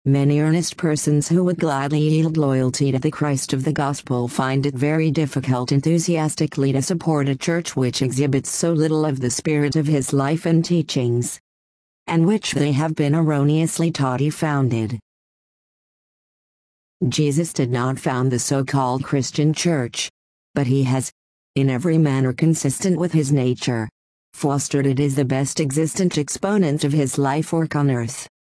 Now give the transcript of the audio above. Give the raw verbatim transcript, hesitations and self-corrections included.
Many earnest persons who would gladly yield loyalty to the Christ of the Gospel find it very difficult enthusiastically to support a church which exhibits so little of the spirit of his life and teachings, and which they have been erroneously taught he founded. Jesus did not found the so-called Christian church, but he has, in every manner consistent with his nature, fostered it as the best existent exponent of his life work on earth.